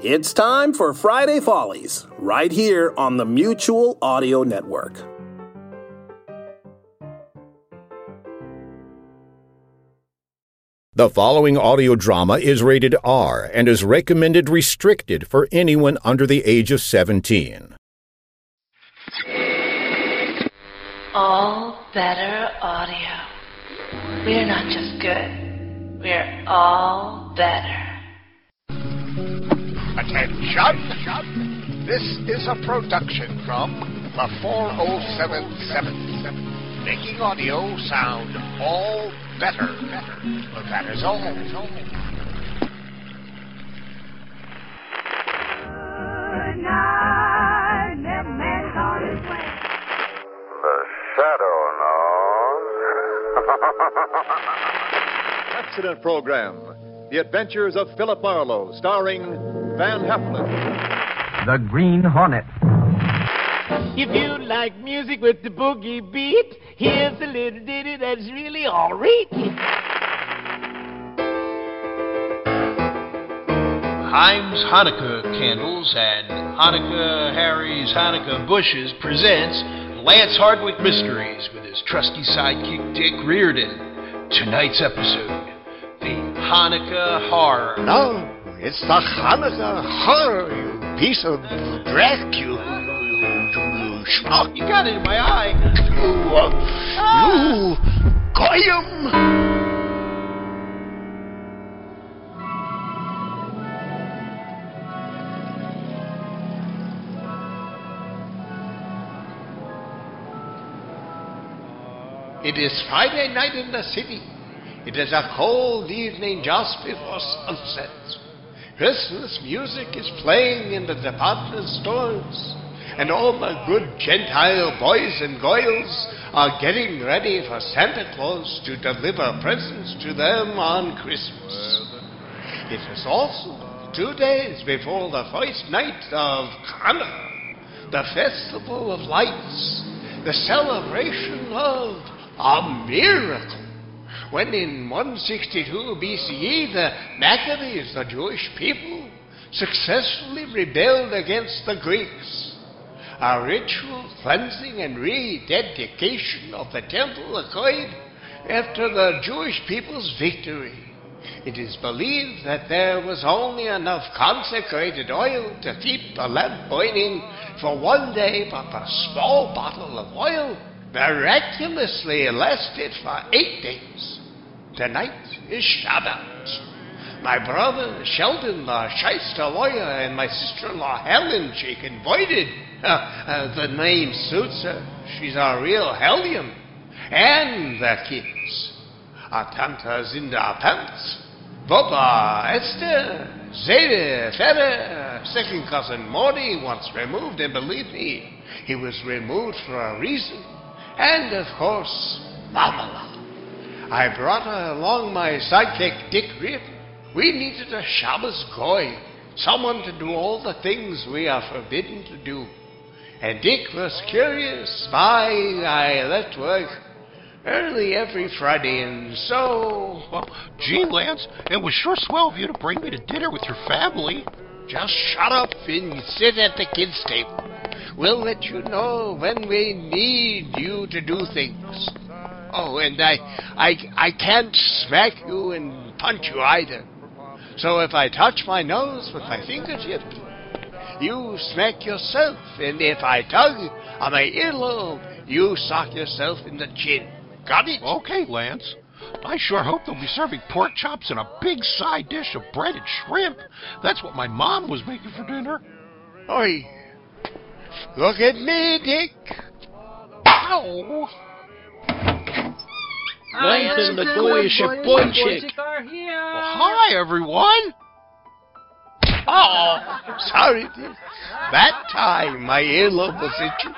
It's time for Friday Follies, right here on the Mutual Audio Network. The following audio drama is rated R and is recommended restricted for anyone under the age of 17. All Better Audio. We're not just good, we're all better. Attention! This is a production from the 40777, making audio sound all better. But that is all. The Shadow knows. Accident Program. The Adventures of Philip Marlowe, starring Van Heflin. The Green Hornet. If you like music with the boogie beat, here's a little ditty that's really all right. Heim's Hanukkah Candles and Hanukkah Harry's Hanukkah Bushes presents Lance Hardwick Mysteries with his trusty sidekick Dick Reardon. Tonight's episode, the Hanukkah Horror. No, it's the Hanukkah horror, you piece of dreck, you schmuck. You got it in my eye. You goyim. It is Friday night in the city. It is a cold evening just before sunset. Christmas music is playing in the department stores, and all the good Gentile boys and girls are getting ready for Santa Claus to deliver presents to them on Christmas. It is also 2 days before the first night of Hanukkah, the festival of lights, the celebration of a miracle. When in 162 BCE, the Maccabees, the Jewish people, successfully rebelled against the Greeks. A ritual cleansing and rededication of the temple occurred after the Jewish people's victory. It is believed that there was only enough consecrated oil to keep the lamp burning for 1 day, but a small bottle of oil miraculously lasted for 8 days. Tonight is Shabbat. My brother Sheldon, the shyster lawyer, and my sister-in-law Helen, she converted. The name suits her. She's a real hellion. And the kids. Tante Zinda Pants, Boba, Esther, Zede, Fede, second cousin Morty once removed, and believe me, he was removed for a reason. And, of course, Mamala. I brought along my sidekick, Dick Reardon. We needed a Shabbos goy, someone to do all the things we are forbidden to do. And Dick was curious why I left work early every Friday, and so... Well, gee, Lance, it was sure swell of you to bring me to dinner with your family. Just shut up and sit at the kids' table. We'll let you know when we need you to do things. Oh, and I can't smack you and punch you either. So if I touch my nose with my fingertip, you smack yourself. And if I tug on my earlobe, you sock yourself in the chin. Got it? Okay, Lance. I sure hope they'll be serving pork chops and a big side dish of breaded shrimp. That's what my mom was making for dinner. Oi. Look at me, Dick. Ow! Lance and the Goyish Boychik are here. Well, hi, everyone. Oh, sorry, Dick. That time my earlobe was itching.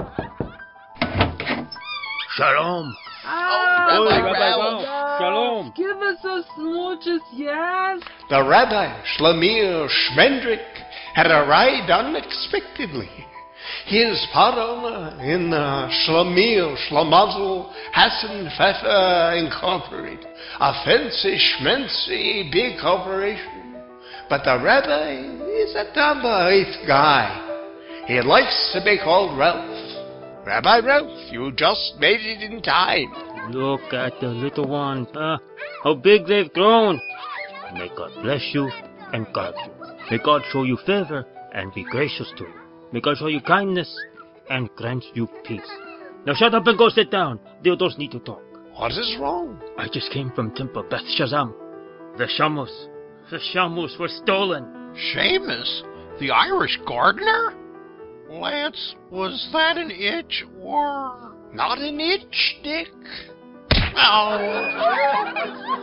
Shalom. Rabbi Shalom. Give us a smooches, yes? The Rabbi, Shlomo Schmendrick, had arrived unexpectedly. His part owner in Shlomo Shlomazel Hassan Pfeffer Incorporated, a fancy schmancy big corporation. But the rabbi is He's a nice guy. He likes to be called Ralph. Rabbi Ralph, you just made it in time. Look at the little ones, how big they've grown. May God bless you and guard you. May God show you favor and be gracious to you. May God show you kindness and grant you peace. Now shut up and go sit down. The adults need to talk. What is wrong? I just came from Temple Beth Shazam. The Shamus were stolen. Seamus? The Irish gardener? Lance, was that an itch or... Not an itch, Dick. Oh.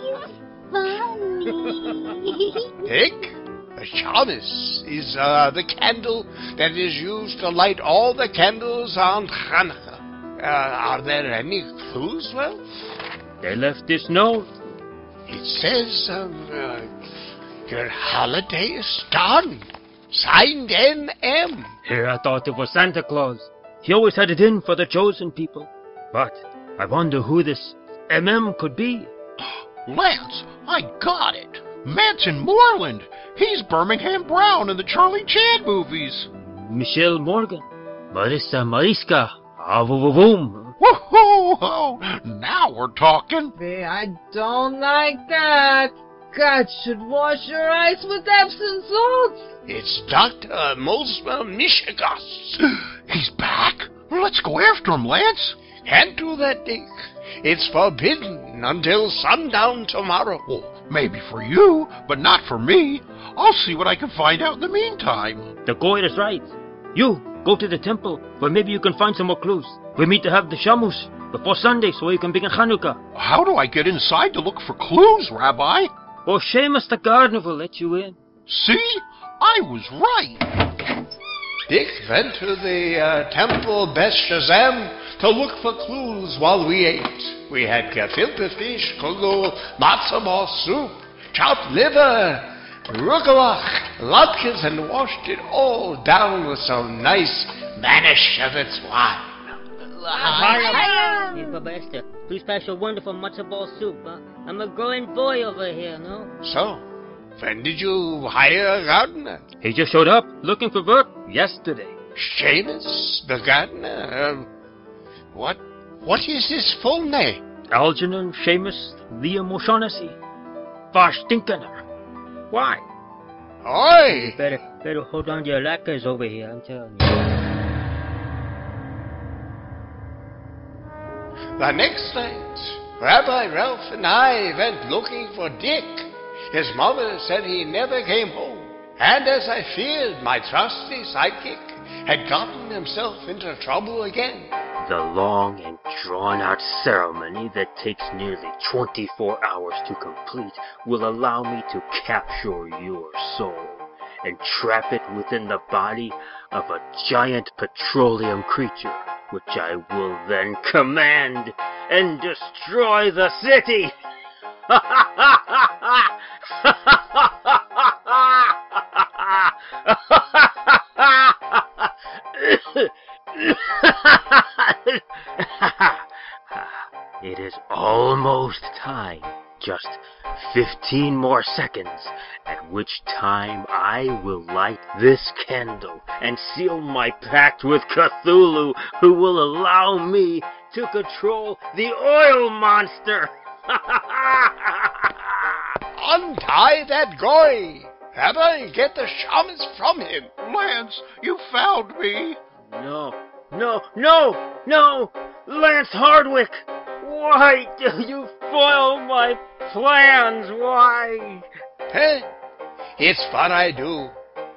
Dick, a Shamus is the candle that is used to light all the candles on Hanukkah. Are there any clues, Ralph? They left this note. It says, your holiday is done. Signed N.M. Here, I thought it was Santa Claus. He always had it in for the chosen people. But I wonder who this M.M. could be. Lance, I got it. Manson Moreland. He's Birmingham Brown in the Charlie Chan movies. Michelle Morgan. Marissa Mariska. Boom. Woohoo! Now we're talking. I don't like that. God should wash your eyes with Epsom salts. It's Dr. Mosma Mishigas. He's back. Let's go after him, Lance. Can't do that, Dick. It's forbidden until sundown tomorrow. Well, maybe for you, but not for me. I'll see what I can find out in the meantime. The Goy is right. You, go to the temple, where maybe you can find some more clues. We meet to have the shamus before Sunday so you can begin Hanukkah. How do I get inside to look for clues, Rabbi? Well, Seamus the gardener will let you in. See? I was right. Dick went to the temple Beth Shazam to look for clues while we ate. We had gefilte fish, kugel, matzo ball soup, chopped liver, rugelach, latkes, and washed it all down with some nice Manischewitz wine. Hi, Baba Esther. Please pass your wonderful matzo ball soup. I'm a growing boy over here, no? So, when did you hire a gardener? He just showed up looking for work yesterday. Seamus, the gardener? What is his full name? Algernon Seamus Liam O'Shaughnessy. Varstinkener. Why? Oi! Better hold on to your lacquers over here, I'm telling you. The next night, Rabbi Ralph and I went looking for Dick. His mother said he never came home. And as I feared, my trusty sidekick had gotten himself into trouble again. The long and drawn-out ceremony that takes nearly 24 hours to complete will allow me to capture your soul and trap it within the body of a giant petroleum creature, which I will then command and destroy the city. It is almost time. Just 15 more seconds, at which time I will light this candle and seal my pact with Cthulhu, who will allow me to control the oil monster. Untie that goy! Rabbi, get the shamans from him. Lance, you found me. No, Lance Hardwick! Why do you foil my plans? Why? Hey, it's what I do.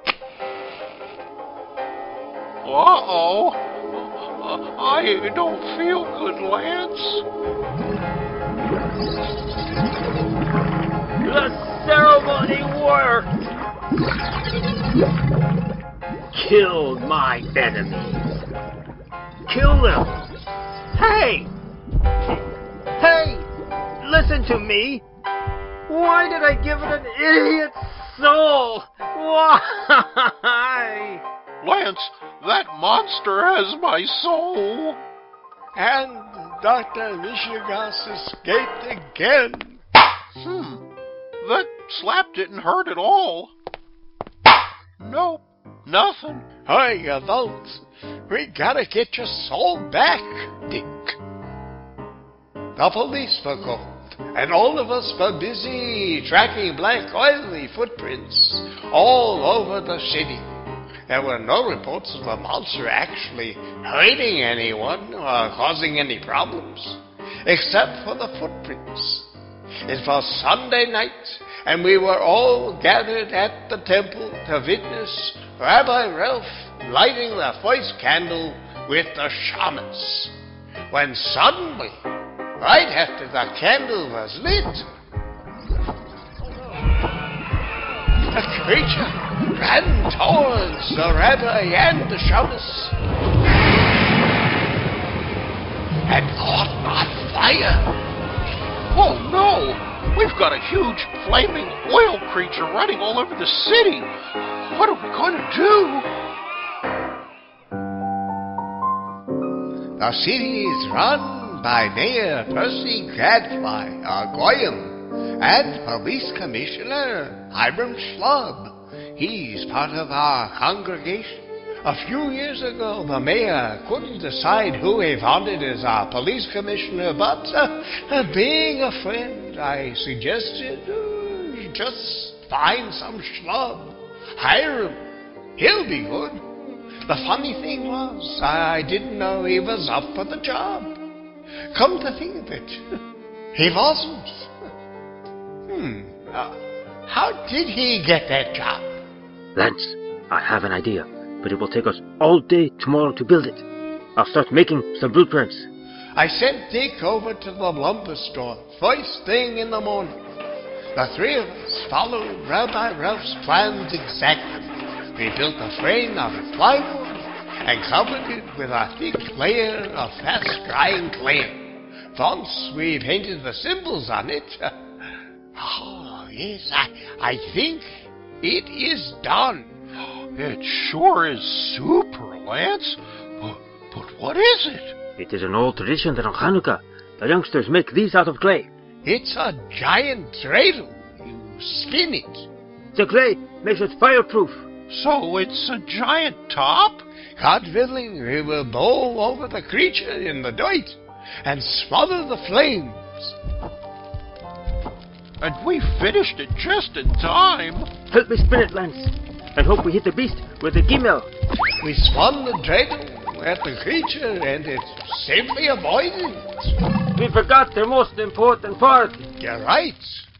Uh-oh. I don't feel good, Lance. The ceremony worked. Kill my enemies. Kill them. Hey, listen to me. Why did I give it an idiot soul? Why? Lance, that monster has my soul. And Dr. Mishigas escaped again. That slap didn't hurt at all. Nope. Nothing. Hey, adults, we gotta get your soul back, Dick. The police were called, and all of us were busy tracking black oily footprints all over the city. There were no reports of the monster actually hurting anyone or causing any problems, except for the footprints. It was Sunday night, and we were all gathered at the temple to witness Rabbi Ralph lighting the first candle with the shamans. When suddenly, right after the candle was lit, a creature ran towards the rabbi and the shamans and caught on fire. Oh no! We've got a huge flaming oil creature running all over the city. What are we going to do? The city is run by Mayor Percy Gadfly, Goyim, and Police Commissioner Hiram Schlub. He's part of our congregation. A few years ago, the mayor couldn't decide who he wanted as our police commissioner, but being a friend, I suggested just find some schlub. Hire him. He'll be good. The funny thing was, I didn't know he was up for the job. Come to think of it, he wasn't. How did he get that job? Lance, I have an idea, but it will take us all day tomorrow to build it. I'll start making some blueprints. I sent Dick over to the lumber store first thing in the morning. The three of us followed Rabbi Ralph's plans exactly. We built a frame out of plywood and covered it with a thick layer of fast-drying clay. Once we painted the symbols on it, oh, yes, I think it is done. It sure is super, Lance. But what is it? It is an old tradition that on Hanukkah, the youngsters make these out of clay. It's a giant dreidel. You spin it. The clay makes it fireproof. So it's a giant top? God willing, we will bowl over the creature in the dirt and smother the flames. And we finished it just in time. Help me spin it, Lance. I hope we hit the beast with the gimel. We spun the dreidel at the creature and it safely avoided it. We forgot the most important part. You're right.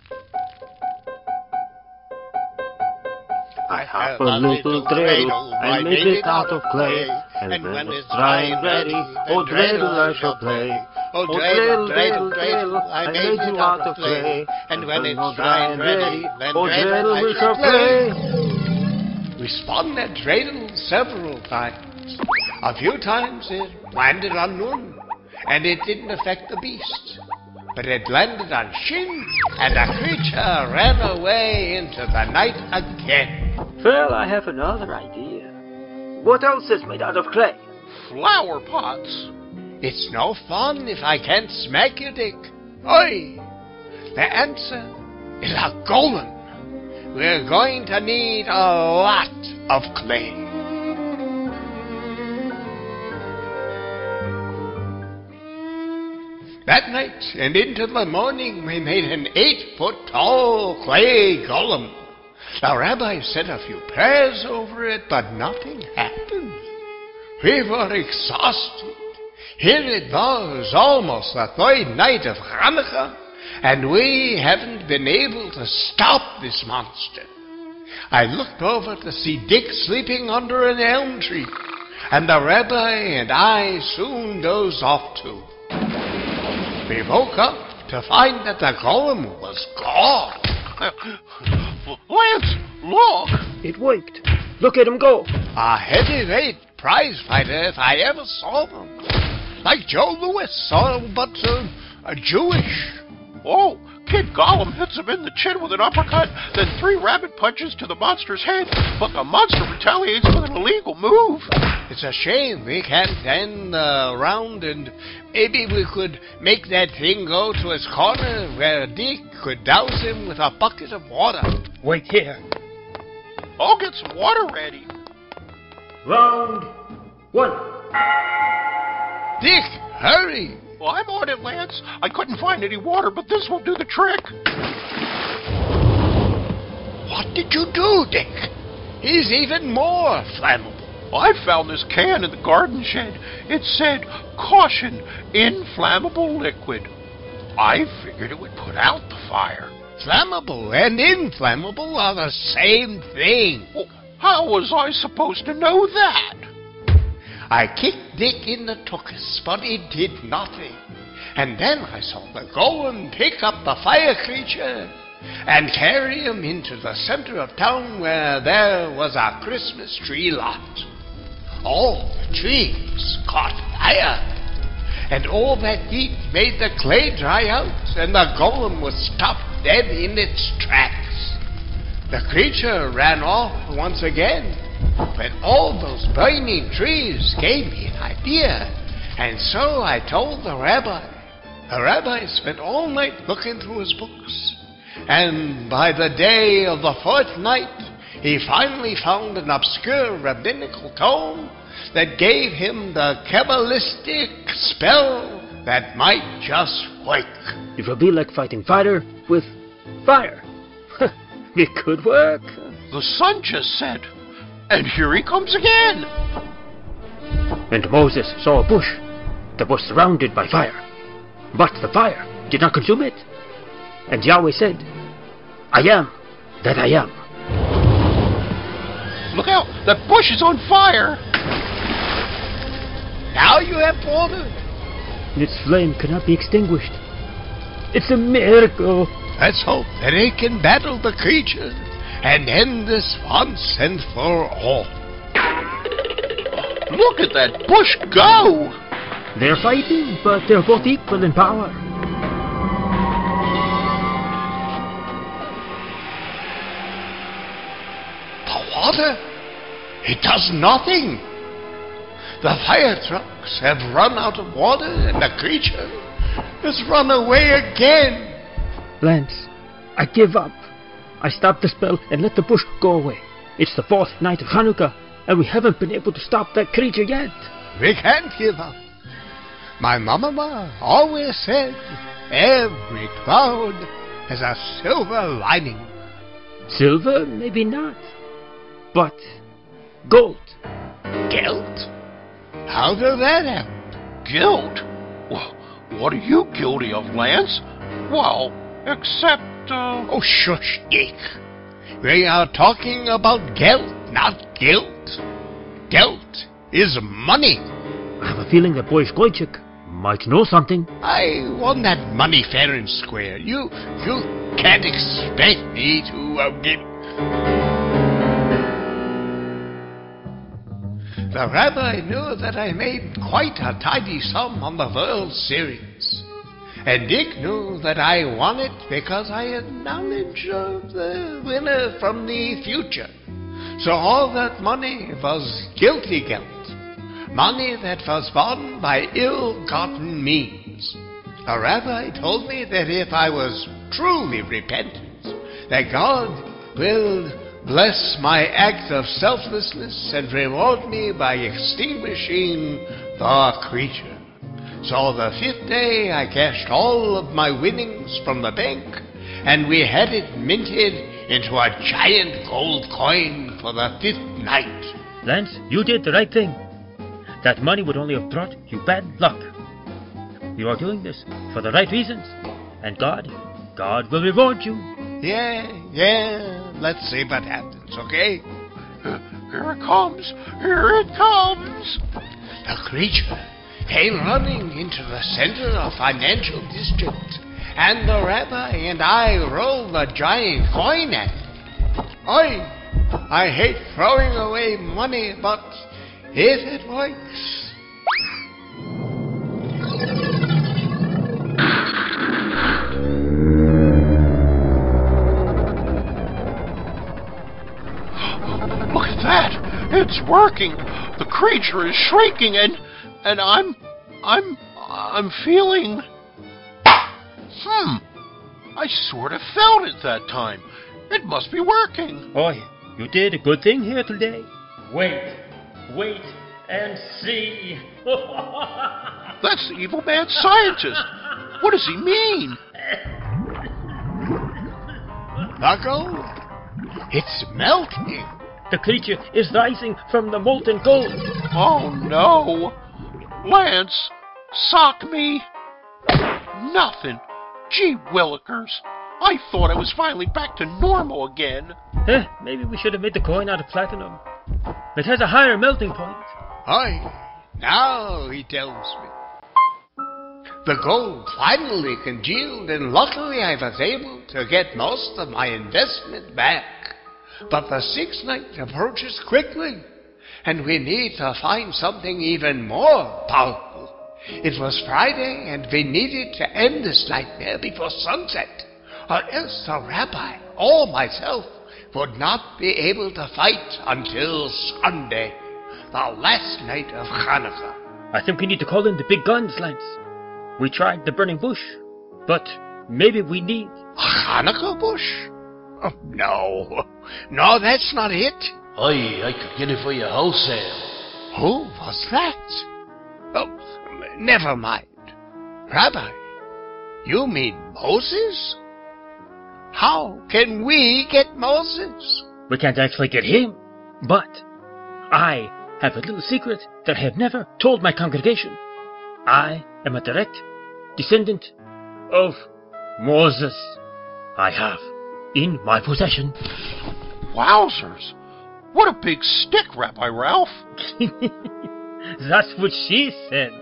I have a little dreidel, I made it out of clay, and when it's dry and ready, oh dreidel I shall play. Oh dreidel, dreidel, dreidel, I made it out of clay, and when it's dry and ready, then oh dreidel I we shall shall play. We spun that dreidel several times. A few times it landed on Nun, and it didn't affect the beast. But it landed on Shin, and the creature ran away into the night again. Well, I have another idea. What else is made out of clay? Flower pots. It's no fun if I can't smack you, Dick. Oi! The answer is a golem. We're going to need a lot of clay. That night and into the morning, we made an 8-foot-tall clay golem. The rabbi said a few prayers over it, but nothing happened. We were exhausted. Here it was, almost the third night of Hanukkah, and we haven't been able to stop this monster. I looked over to see Dick sleeping under an elm tree, and the rabbi and I soon dozed off too. We woke up to find that the golem was gone. Lance, look! It winked. Look at him go. A heavyweight prize fighter if I ever saw them. Like Joe Louis, but Jewish. Oh, Kid Gollum hits him in the chin with an uppercut, then 3 rabbit punches to the monster's head, but the monster retaliates with an illegal move. It's a shame we can't end the round, and maybe we could make that thing go to his corner where Dick could douse him with a bucket of water. Wait here. I'll get some water ready. Round 1. Dick, hurry! Well, I'm on it, Lance. I couldn't find any water, but this will do the trick. What did you do, Dick? He's even more flammable. I found this can in the garden shed. It said, "Caution, inflammable liquid." I figured it would put out the fire. Flammable and inflammable are the same thing. Well, how was I supposed to know that? I kicked Dick in the tuchus, but it did nothing. And then I saw the golem pick up the fire creature and carry him into the center of town where there was a Christmas tree lot. All the trees caught fire, and all that heat made the clay dry out, and the golem was stopped dead in its tracks. The creature ran off once again, but all those burning trees gave me an idea, and so I told the rabbi. The rabbi spent all night looking through his books, and by the day of the fourth night, he finally found an obscure rabbinical tome that gave him the Kabbalistic spell that might just work. It will be like fighting fire with fire. It could work. The sun just set, and here he comes again. And Moses saw a bush that was surrounded by fire, but the fire did not consume it. And Yahweh said, "I am that I am." Look out, that bush is on fire. Now you have water. Its flame cannot be extinguished. It's a miracle. Let's hope that it can battle the creature and end this once and for all. Look at that bush go! They're fighting, but they're both equal in power. The water? It does nothing. The fire trucks have run out of water, and the creature has run away again. Lance, I give up. I stop the spell and let the bush go away. It's the fourth night of Hanukkah, and we haven't been able to stop that creature yet. We can't give up. My mama always said every cloud has a silver lining. Silver? Maybe not. But gold. Guilt? How does that happen? Guilt? Well, what are you guilty of, Lance? Well, except, Oh, shush, Dick. We are talking about guilt, not guilt. Guilt is money. I have a feeling that boy Skoychik might know something. I won that money fair and square. You can't expect me to get... The rabbi knew that I made quite a tidy sum on the World Series. And Dick knew that I won it because I had knowledge of the winner from the future. So all that money was guilty guilt. Money that was won by ill-gotten means. The rabbi told me that if I was truly repentant, that God will bless my act of selflessness and reward me by extinguishing the creature. So the fifth day I cashed all of my winnings from the bank, and we had it minted into a giant gold coin for the fifth night. Lance, you did the right thing. That money would only have brought you bad luck. You are doing this for the right reasons, and God will reward you. Yeah, let's see what happens, okay? Here it comes, here it comes. The creature came running into the center of financial district, and the rabbi and I rolled the giant coin at it. I hate throwing away money, but if it works... Look at that! It's working! The creature is shrinking, and I'm feeling... I sort of felt it that time. It must be working. Oi, You did a good thing here today. Wait and see. That's the evil mad scientist. What does he mean? The gold. It's melting. The creature is rising from the molten gold. Oh no. Lance, sock me. Nothing. Gee willikers. I thought I was finally back to normal again. Maybe we should have made the coin out of platinum. It has a higher melting point. Aye, now he tells me. The gold finally congealed, and luckily I was able to get most of my investment back. But the sixth night approaches quickly, and we need to find something even more powerful. It was Friday, and we needed to end this nightmare before sunset, or else the rabbi or myself would not be able to fight until Sunday, the last night of Hanukkah. I think we need to call in the big guns, Lance. We tried the burning bush, but maybe we need... A Hanukkah bush? Oh, no, that's not it. I could get it for you wholesale. Who was that? Oh, never mind. Rabbi, you mean Moses? How can we get Moses? We can't actually get him, but I have a little secret that I have never told my congregation. I am a direct descendant of Moses. I have in my possession. Wowzers! What a big stick, Rabbi Ralph. That's what she said.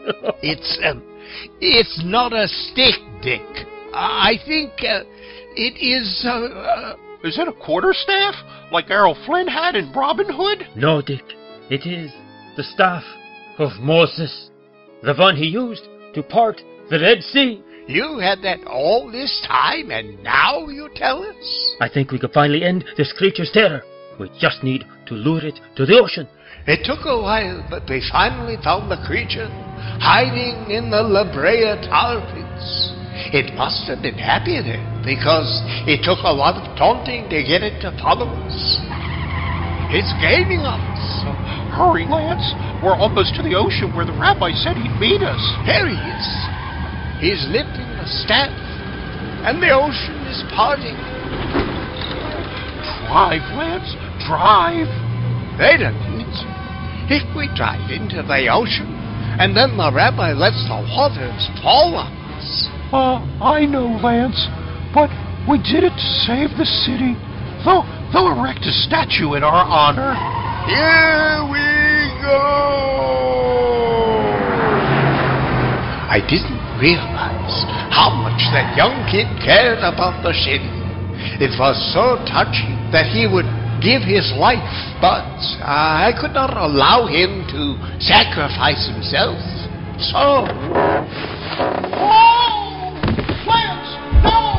It's not a stick, Dick. I think it is... Is it a quarterstaff, like Errol Flynn had in Robin Hood? No, Dick. It is the staff of Moses, the one he used to part the Red Sea. You had that all this time, and now you tell us? I think we could finally end this creature's terror. We just need to lure it to the ocean. It took a while, but we finally found the creature hiding in the La Brea tar pits. It must have been happy there, because it took a lot of taunting to get it to follow us. It's gaining on us. Hurry, Lance. We're almost to the ocean where the rabbi said he'd meet us. There he is. He's lifting the staff, and the ocean is parting. Drive, Lance, drive. Wait a minute. If we drive into the ocean, and then the rabbi lets the waters fall on us. I know, Lance, but we did it to save the city. They'll erect a statue in our honor. Here we go! I didn't realize how much that young kid cared about the city. It was so touching that he would give his life, but I could not allow him to sacrifice himself. So... Oh! Lance, no!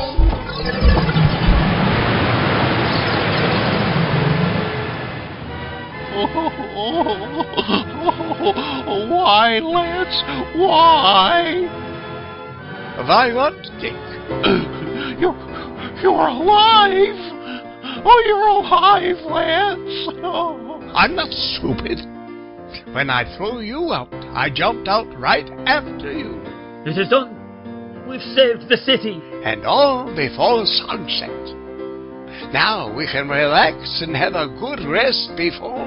Why, Lance? Why? Why what, Dick? You're alive! Oh, you're alive, Lance! Oh. I'm not stupid. When I threw you out, I jumped out right after you. It is done. We've saved the city. And all before sunset. Now we can relax and have a good rest before...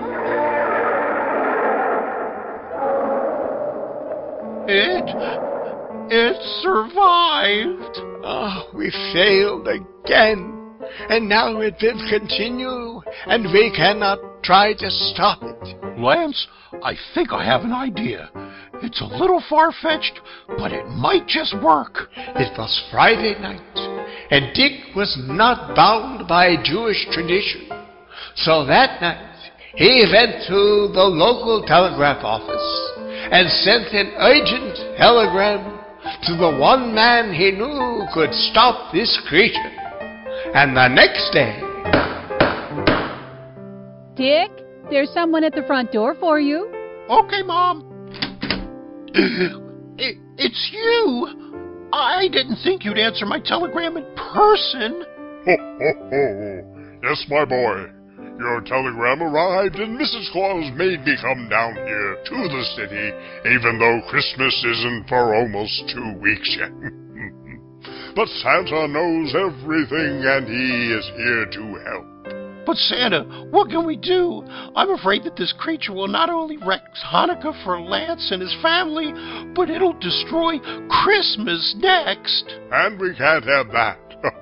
It survived. Oh, we failed again. And now it will continue, and we cannot try to stop it. Lance, I think I have an idea. It's a little far-fetched, but it might just work. It was Friday night, and Dick was not bound by Jewish tradition. So that night, he went to the local telegraph office and sent an urgent telegram to the one man he knew could stop this creature. And the next day... Dick, there's someone at the front door for you. Okay, Mom. It's you. I didn't think you'd answer my telegram in person. Ho, ho, ho. Yes, my boy. Your telegram arrived and Mrs. Claus made me come down here to the city, even though Christmas isn't for almost 2 weeks yet. But Santa knows everything and he is here to help. But Santa, what can we do? I'm afraid that this creature will not only wreck Hanukkah for Lance and his family, but it'll destroy Christmas next. And we can't have that.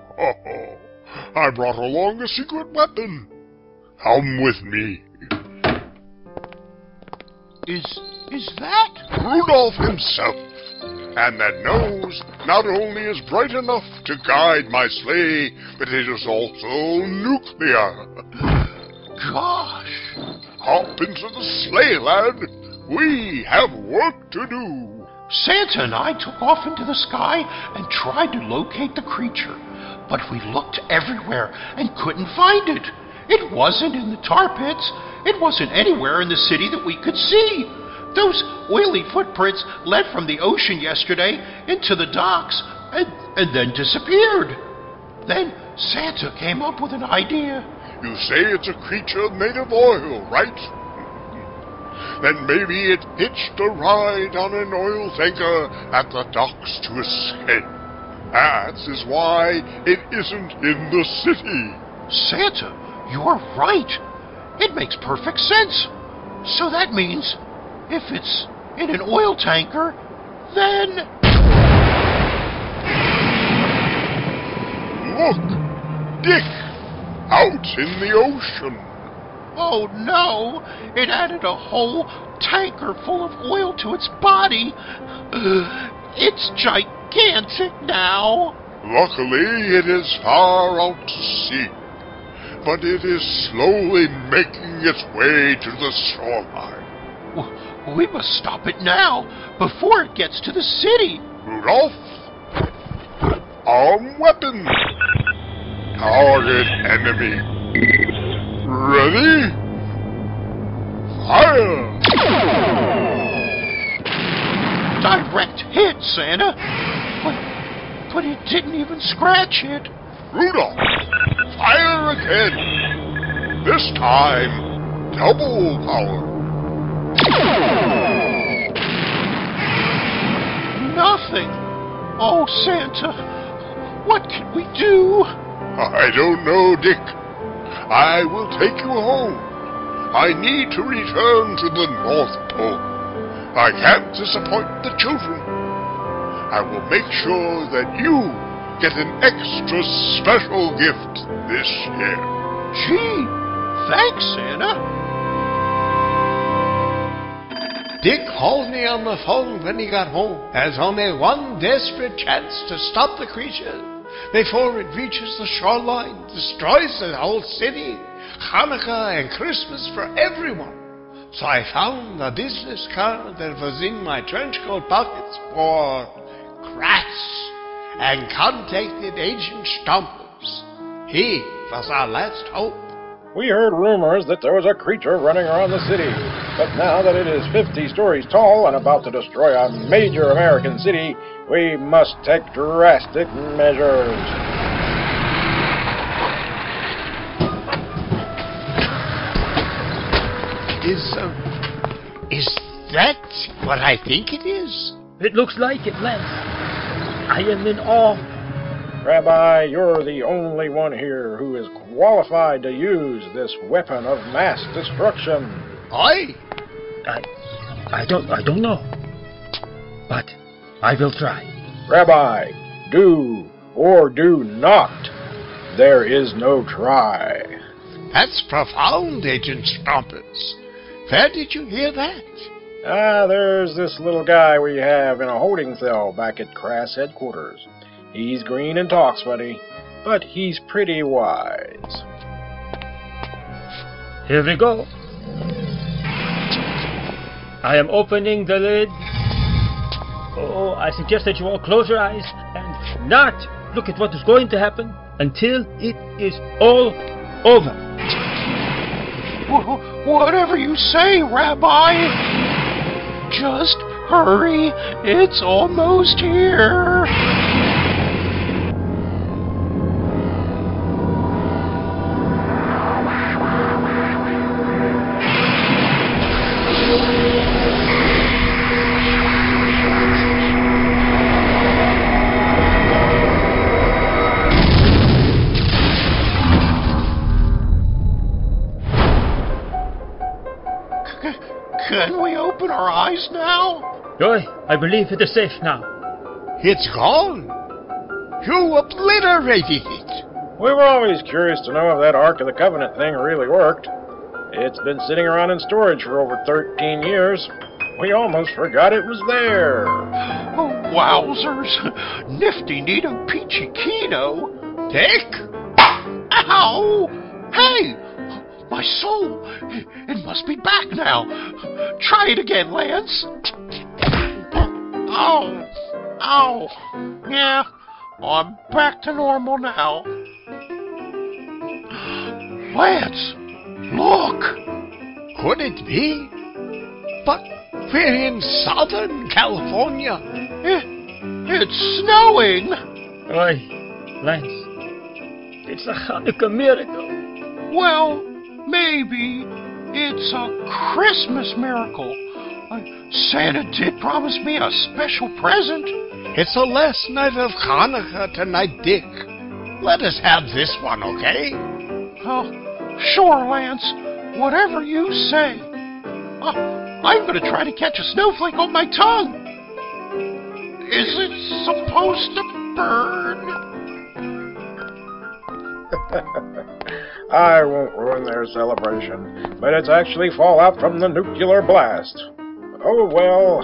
I brought along a secret weapon. Come with me. Is that Rudolph himself? And that nose not only is bright enough to guide my sleigh, but it is also nuclear. Gosh! Hop into the sleigh, lad. We have work to do. Santa and I took off into the sky and tried to locate the creature, but we looked everywhere and couldn't find it. It wasn't in the tar pits. It wasn't anywhere in the city that we could see. Those oily footprints led from the ocean yesterday into the docks and then disappeared. Then Santa came up with an idea. You say it's a creature made of oil, right? Then maybe it hitched a ride on an oil tanker at the docks to escape. That is why it isn't in the city. Santa, you're right. It makes perfect sense. So that means if it's in an oil tanker, then... Look! Dick! Out in the ocean! Oh no! It added a whole tanker full of oil to its body! It's gigantic now! Luckily, it is far out to sea, but it is slowly making its way to the shoreline. We must stop it now, before it gets to the city. Rudolph, arm weapon. Target enemy. Ready? Fire! Direct hit, Santa. But it didn't even scratch it. Rudolph, fire again. This time, double power. Nothing. Oh, Santa, what can we do? I don't know, Dick. I will take you home. I need to return to the North Pole. I can't disappoint the children. I will make sure that you get an extra special gift this year. Gee, thanks, Santa. Dick called me on the phone when he got home. There's only one desperate chance to stop the creature before it reaches the shoreline, destroys the whole city, Hanukkah and Christmas for everyone. So I found a business card that was in my trench coat pockets for Kratz and contacted Agent Stompers. He was our last hope. We heard rumors that there was a creature running around the city, but now that it is 50 stories tall and about to destroy a major American city, we must take drastic measures. Is that what I think it is? It looks like it, Lance. I am in awe. Rabbi, you're the only one here who is qualified to use this weapon of mass destruction. I don't know. But I will try. Rabbi, do or do not. There is no try. That's profound, Agent Stompers. Where did you hear that? There's this little guy we have in a holding cell back at Crass headquarters. He's green and talks funny, but he's pretty wise. Here we go. I am opening the lid. Oh, I suggest that you all close your eyes and not look at what is going to happen until it is all over. Whatever you say, Rabbi. Just hurry. It's almost here. Can we open our eyes now? I believe it is safe now. It's gone. You obliterated it. We were always curious to know if that Ark of the Covenant thing really worked. It's been sitting around in storage for over 13 years. We almost forgot it was there. Oh, wowzers. Nifty Neato Peachy Keno. Dick? Ow! Hey! My soul! It must be back now. Try it again, Lance. Ow! Ow! Yeah, I'm back to normal now. Lance! Look! Could it be? But we're in Southern California. It's snowing! Aye, Lance. It's a Hanukkah miracle. Well, maybe it's a Christmas miracle. Santa did promise me a special present. It's the last night of Hanukkah tonight, Dick. Let us have this one, okay? Oh, sure, Lance. Whatever you say. I'm going to try to catch a snowflake on my tongue. Is it supposed to burn? I won't ruin their celebration, but it's actually fallout from the nuclear blast. Oh well.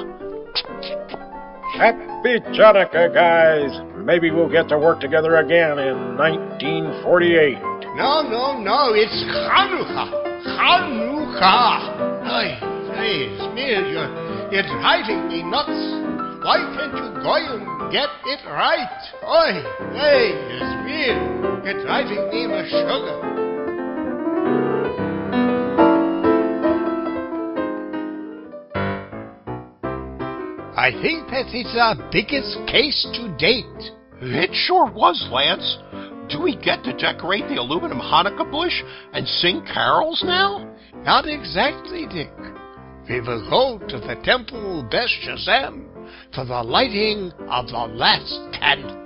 Happy Hanukkah, guys. Maybe we'll get to work together again in 1948. No, it's Hanukkah. Hanukkah. Hey, Smear, you're driving me nuts. Why can't you go and get it right? Hey, Smear, you're driving me with sugar. I think that is our biggest case to date. It sure was, Lance. Do we get to decorate the aluminum Hanukkah bush and sing carols now? Not exactly, Dick. We will go to the Temple Beth Shazam for the lighting of the last candle.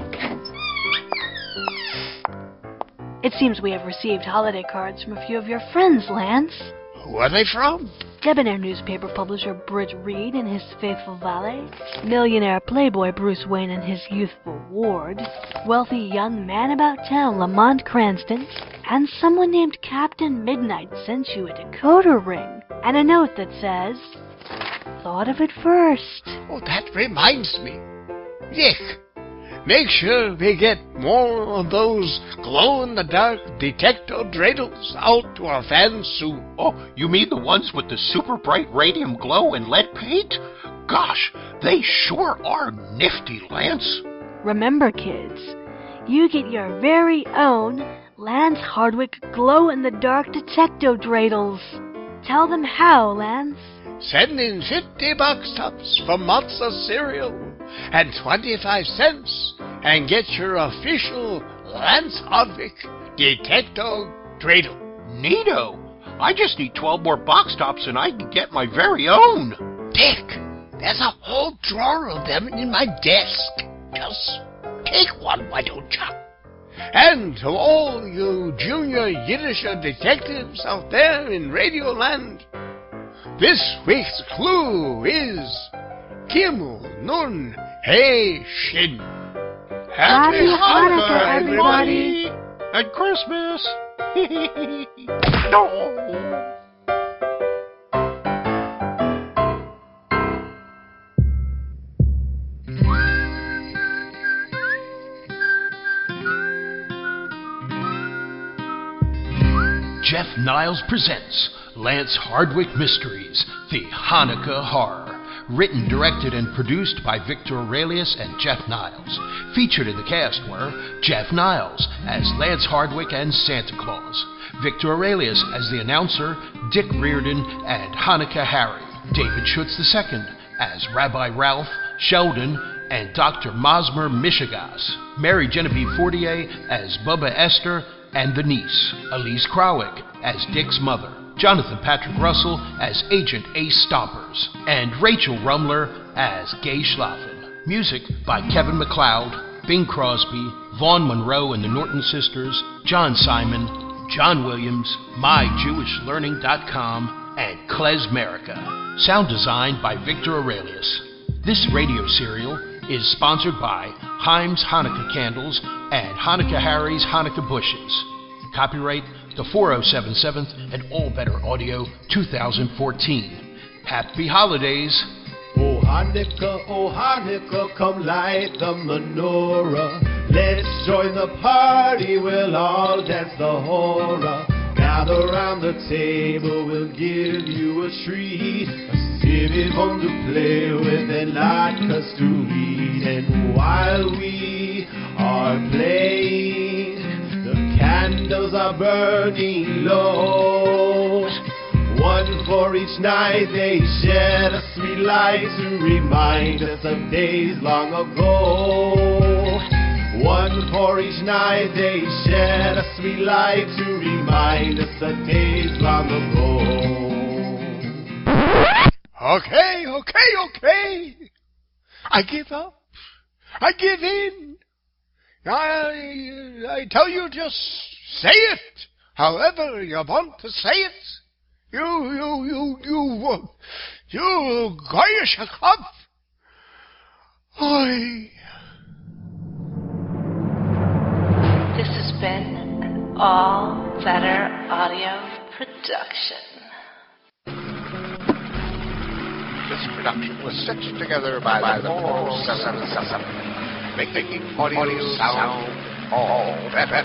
It seems we have received holiday cards from a few of your friends, Lance. Who are they from? Debonair newspaper publisher Britt Reed and his faithful valet, millionaire playboy Bruce Wayne and his youthful ward, wealthy young man about town Lamont Cranston, and someone named Captain Midnight sent you a decoder ring and a note that says, "Thought of it first." Oh, that reminds me. Dick, make sure we get more of those glow-in-the-dark detector dreidels out to our fans soon. Oh, you mean the ones with the super bright radium glow and lead paint? Gosh, they sure are nifty, Lance. Remember, kids, you get your very own Lance Hardwick glow-in-the-dark detector dreidels. Tell them how, Lance. Send in 50 box tops for Monster cereal and 25 cents and get your official Lance Hardwick detector dreidel. Neato. I just need 12 more box tops and I can get my very own. Dick, there's a whole drawer of them in my desk. Just take one, why don't you? And to all you junior Yiddish detectives out there in Radioland, this week's clue is Gimel Nun Hey Shin. Happy Hanukkah, everybody! And Christmas! No! Jeff Niles presents Lance Hardwick Mysteries, The Hanukkah Horror. Written, directed, and produced by Victor Aurelius and Jeff Niles. Featured in the cast were Jeff Niles as Lance Hardwick and Santa Claus, Victor Aurelius as the announcer, Dick Reardon and Hanukkah Harry, David Schutz II as Rabbi Ralph, Sheldon, and Dr. Mosmer Mishigas, Mary Genevieve Fortier as Bubba Esther and the niece, Elise Krawick as Dick's mother, Jonathan Patrick Russell as Agent Ace Stompers, and Rachel Rumler as Gay Schlaffen. Music by Kevin MacLeod, Bing Crosby, Vaughn Monroe and the Norton Sisters, John Simon, John Williams, MyJewishLearning.com, and Klezmerica. Sound design by Victor Aurelius. This radio serial is sponsored by Himes Hanukkah Candles and Hanukkah Harry's Hanukkah Bushes. Copyright the 4077th and All Better Audio 2014. Happy holidays! Oh Hanukkah, come light the menorah. Let's join the party, we'll all dance the hora. Gather round the table, we'll give you a treat. A silly phone to play with and latkes to read. And while we are playing, the candles are burning low. One for each night they shed a sweet light to remind us of days long ago. One for each night they shed a sweet light to remind us of days long ago. Okay. I give up. I give in. I tell you, just say it. However you want to say it. You goyish Kopf. This has been an All Better Audio production. This production was stitched together by the 477, making audio sound all better.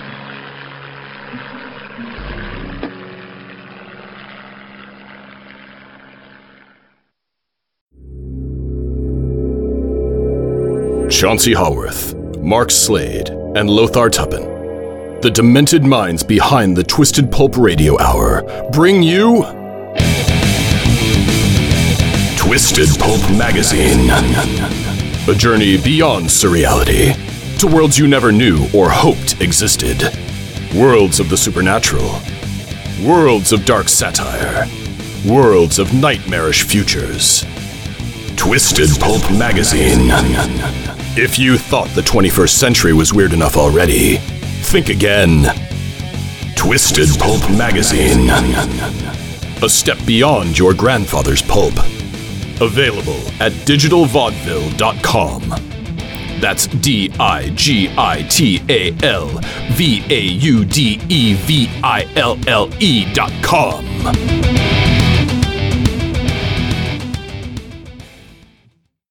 Chauncey Haworth, Mark Slade, and Lothar Tuppen, the demented minds behind the Twisted Pulp Radio Hour, bring you Twisted Pulp Magazine. A journey beyond surreality to worlds you never knew or hoped existed. Worlds of the supernatural. Worlds of dark satire. Worlds of nightmarish futures. Twisted Pulp Magazine. If you thought the 21st century was weird enough already, think again. Twisted Pulp Magazine. A step beyond your grandfather's pulp. Available at digitalvaudeville.com. That's DIGITALVAUDEVILLE.com.